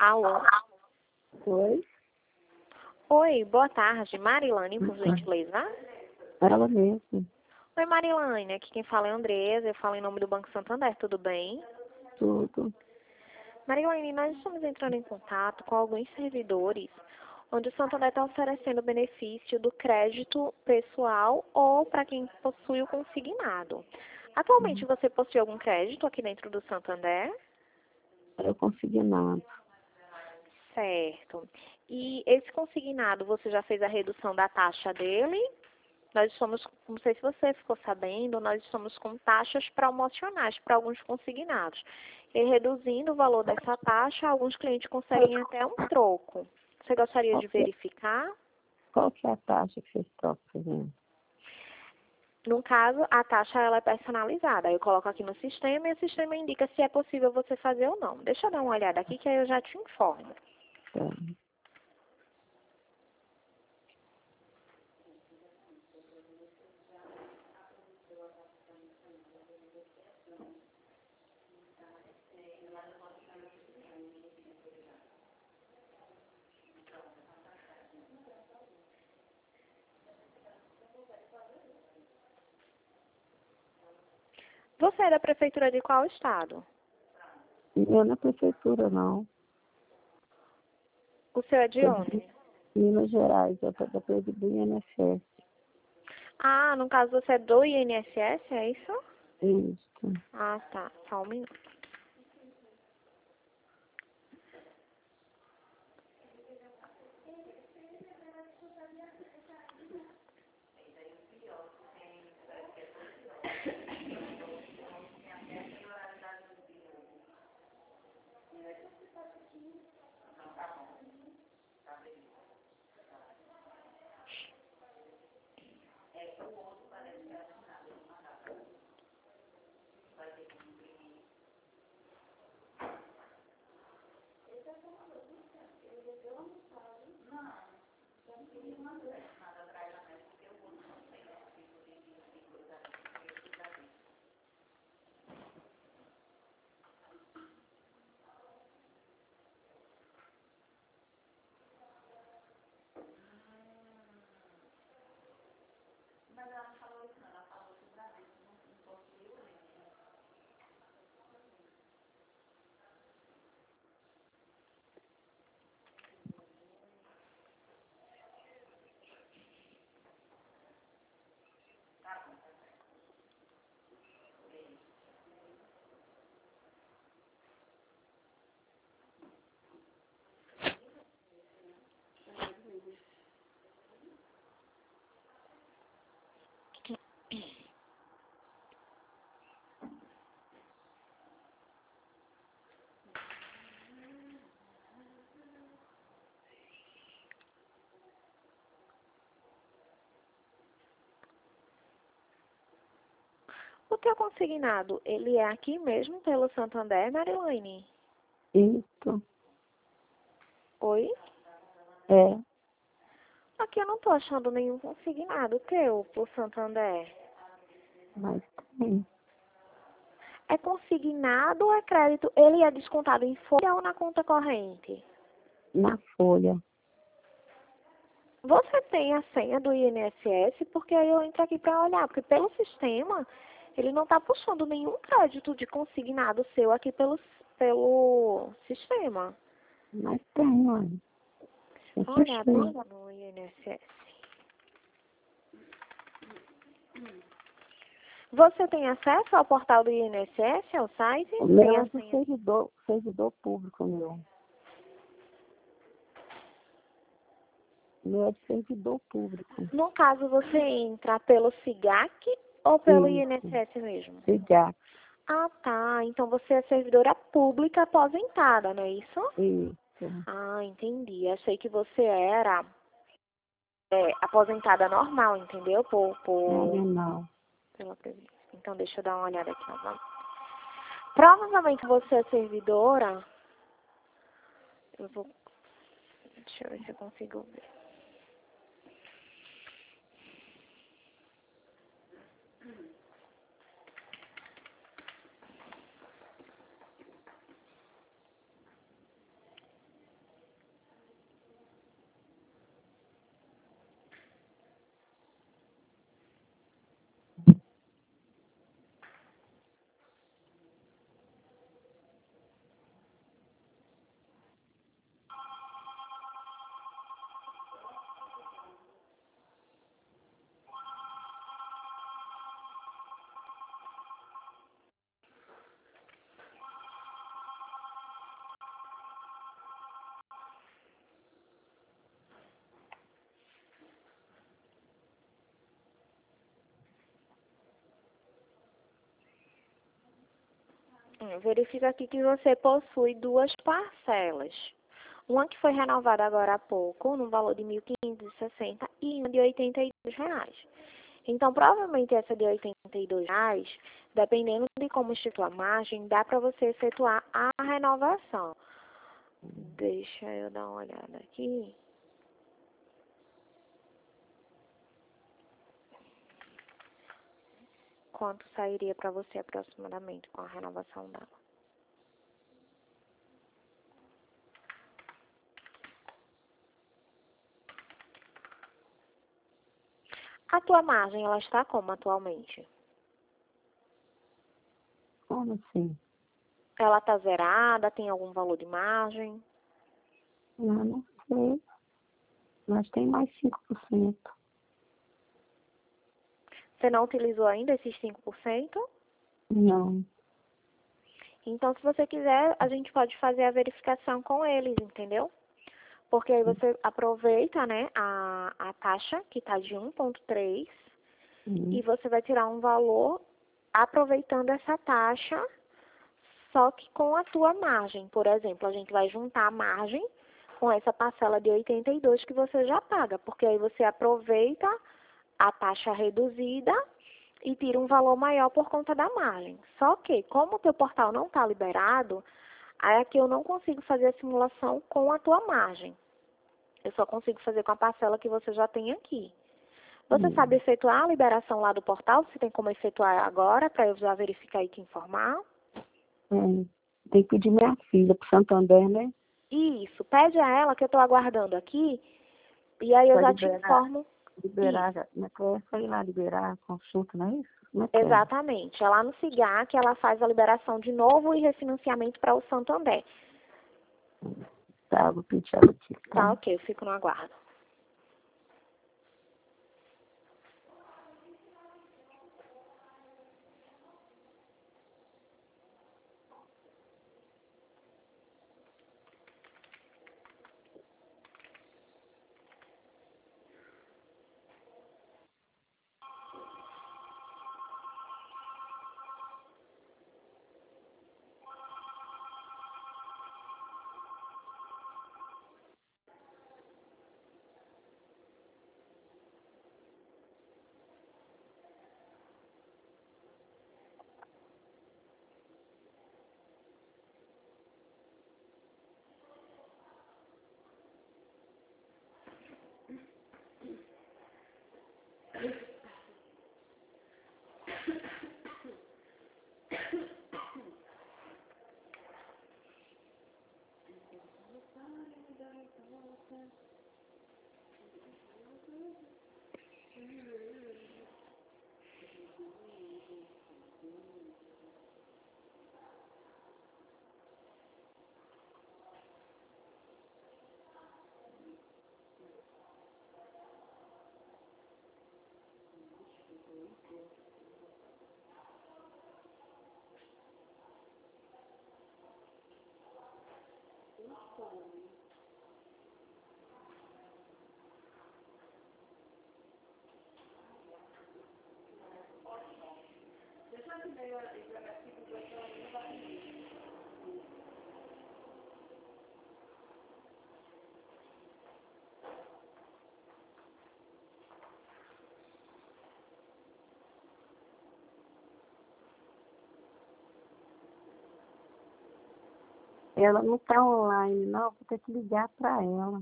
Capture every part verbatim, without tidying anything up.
Alô? Oi? Oi, boa tarde. Marilane, por gentileza? Ela mesmo. Oi, Marilane. Aqui quem fala é Andresa. Eu falo em nome do Banco Santander. Tudo bem? Tudo. Marilane, nós estamos entrando em contato com alguns servidores onde o Santander está oferecendo o benefício do crédito pessoal ou para quem possui o consignado. Atualmente você possui algum crédito aqui dentro do Santander? Eu consegui nada. Certo. E esse consignado, você já fez a redução da taxa dele? Nós estamos, não sei se você ficou sabendo, nós estamos com taxas promocionais para alguns consignados. E reduzindo o valor dessa taxa, alguns clientes conseguem até um troco. Você gostaria Qual de que, é, verificar? qual que é a taxa que vocês trocam fazendo? No caso, a taxa ela é personalizada. Eu coloco aqui no sistema e o sistema indica se é possível você fazer ou não. Deixa eu dar uma olhada aqui que aí eu já te informo. Tá. Você é da prefeitura de qual estado? Eu na prefeitura não. O seu é de Sou onde? de Minas Gerais, eu sou da do I N S S. Ah, no caso você é do I N S S, é isso? Isso. Ah, tá. Só um minuto. O teu consignado, ele é aqui mesmo pelo Santander, Marilane? Isso. Oi? É. Aqui eu não tô achando nenhum consignado teu por Santander. Mas tem. É consignado ou é crédito? Ele é descontado em folha ou na conta corrente? Na folha. Você tem a senha do I N S S? Porque aí eu entro aqui para olhar. Porque pelo sistema, ele não está puxando nenhum crédito de consignado seu aqui pelo, pelo sistema. Mas tem, olha. Eu Dá uma olhada fechei. aí no I N S S. Você tem acesso ao portal do I N S S, ao site? O Tem meu a é do senha? servidor, servidor público, meu. O meu é de servidor público. No caso, você entra pelo SIGAC ou pelo I N S Isso. S mesmo? Ligar. Ah, tá. Então você é servidora pública aposentada, não é isso? Isso. Ah, entendi. Achei que você era é, aposentada normal, entendeu? Por, por, Nominal. pela previdência. Então deixa eu dar uma olhada aqui novamente. Provavelmente você é servidora. Eu vou. Deixa eu ver se eu consigo ver. Verifica aqui que você possui duas parcelas. Uma que foi renovada agora há pouco, no valor de mil quinhentos e sessenta reais, e uma de oitenta e dois reais. Então, provavelmente essa de oitenta e dois reais, dependendo de como estiver a margem, dá para você efetuar a renovação. Deixa eu dar uma olhada aqui. Quanto sairia para você aproximadamente com a renovação dela? A tua margem, ela está como atualmente? Como assim? Ela está zerada? Tem algum valor de margem? Não, não sei. Nós tem mais cinco por cento. Você não utilizou ainda esses cinco por cento? Não. Então, se você quiser, a gente pode fazer a verificação com eles, entendeu? Porque aí você aproveita, né, a, a taxa, que está de um vírgula três, Uhum. e você vai tirar um valor aproveitando essa taxa, só que com a tua margem. Por exemplo, a gente vai juntar a margem com essa parcela de oitenta e dois que você já paga, porque aí você aproveita a taxa reduzida e tira um valor maior por conta da margem. Só que, como o teu portal não está liberado, aí aqui eu não consigo fazer a simulação com a tua margem. Eu só consigo fazer com a parcela que você já tem aqui. Você Uhum. sabe efetuar a liberação lá do portal? Se tem como efetuar agora, para eu já verificar e te informar? É, tem que pedir minha filha para Santander, né? Isso, pede a ela que eu estou aguardando aqui, e aí eu Pra já te liberar, informo. liberar, já- como é que é? Só ir lá liberar a consulta, não é isso? Como é que é? Exatamente. É lá no SIGA que ela faz a liberação de novo e refinanciamento para o Santander. Tá, vou pedir ela aqui, Tá, tá? ok, eu fico no aguardo. Ela não tá online, não. Vou ter que ligar para ela.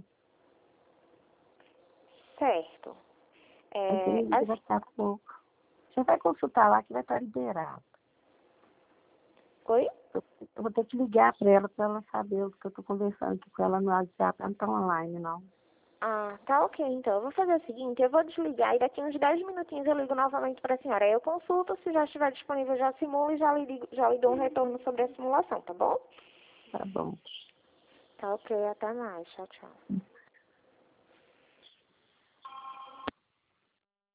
Certo. Aí você É, me liga assim, daqui a pouco. Você vai consultar lá que vai estar liberado. oi? Eu eu vou ter que ligar para ela para ela saber o que eu estou conversando aqui com ela no WhatsApp. Ela não tá online, não. Ah, tá ok, então. Eu vou fazer o seguinte, eu vou desligar e daqui uns dez minutinhos eu ligo novamente para a senhora. Aí eu consulto, se já estiver disponível, já simulo e já lhe, digo- já lhe dou um retorno sobre a simulação, tá bom? Tá bom. Tá ok, até mais. Tchau, tchau.